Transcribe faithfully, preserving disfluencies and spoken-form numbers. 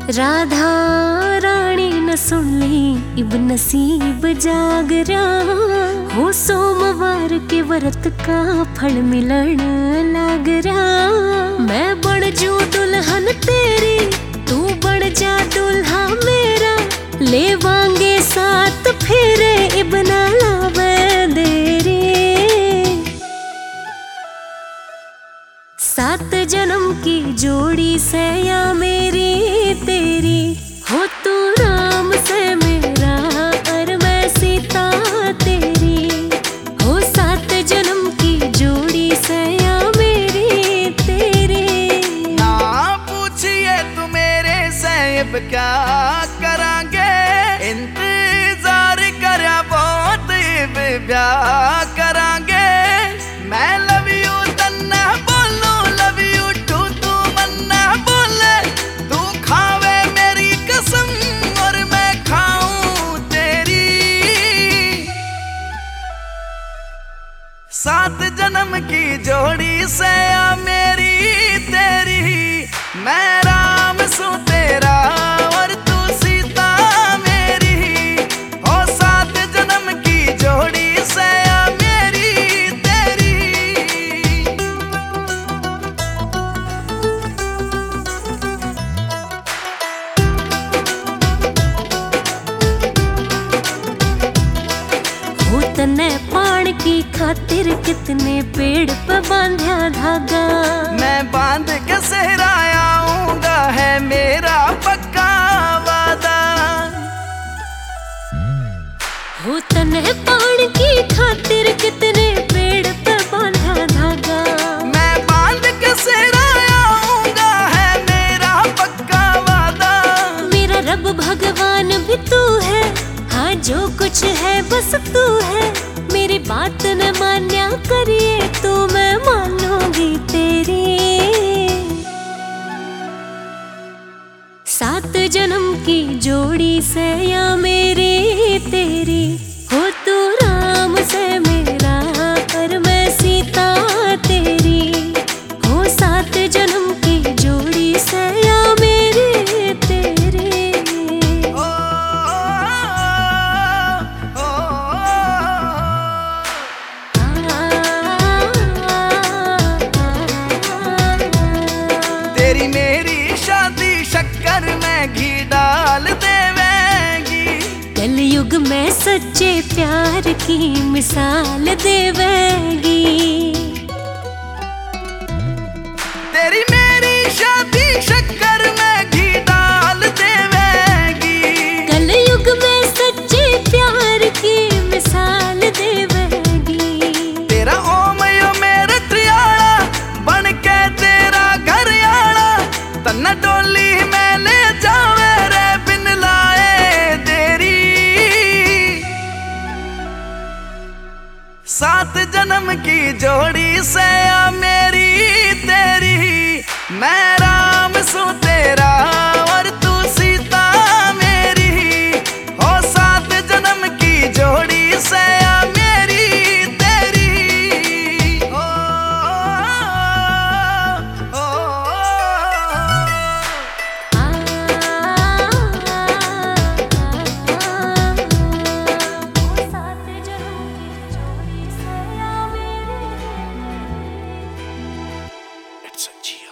राधा रानी न सुन ली इब नसीब जागरा हो सोमवार के व्रत का फल मिलन लाग रहा। मैं बन जू दुल्हन तेरी तू बन जा दुल्हा मेरा, लेवांगे साथ फेरे इब ना लावे देरी। सात जन्म की जोड़ी से या मेरी तेरी हो, तू राम से मेरा और मैं सीता तेरी हो। सात जन्म की जोड़ी से या मेरी तेरी। ना पूछिए तू मेरे से अब क्या करांगे, इंतजार करया बहुत इब ब्याह करांगे। मैं लव यू तन्ना बोलूं लव यू टू तू मन्ना बोले, तू खावे मेरी कसम और मैं खाऊं तेरी। सात जन्म की जोड़ी से आ मेरी तेरी, मैं राम सू तेरा और तू सीता मेरी हो। सात जन्म की जोड़ी से आ मेरी तेरी। हो तने पान की खातिर कितने पेड़ पे बांधा धागा, मैं बांध के सहराया आऊंगा है मेरा पक्का वादा। हो तने पान की खातिर कितने पेड़ पे बांधा धागा, मैं बांध के सहराया आऊंगा है मेरा पक्का वादा। मेरा रब भगवान भी तू है, हाँ जो कुछ है बस तू है। मेरी बात न मान्या करिए तो मैं मानूंगी तेरी। सात जन्म की जोड़ी से या मेरी तेरी हो, तू राम से मेरा और मैं सीता तेरी हो। सात जन्म की जोड़ी से या मेरी तेरी। ओ, ओ, तेरी मेरी शादी शक्कर में घी डाल देवेंगी, कलयुग में सच्चे प्यार की मिसाल देवेंगी। तेरी मेरी शादी शक्कर में घी डाल देवेंगी, कलयुग में सच्चे प्यार की मिसाल देवेंगी। तेरा ओम यो मेरे त्रियाला बन के तेरा घर आला, तन्ना डोली में ले जावे रे बिन लाए देरी। सात जन्म की जोड़ी से आ मेरी तेरी, मैं राम सू तेरा और तू सीता मेरी हो। सात जन्म की जोड़ी से आ मेरी तेरी। ओ, ओ, सात जन्म की जोड़ी से या मेरी। It's a G.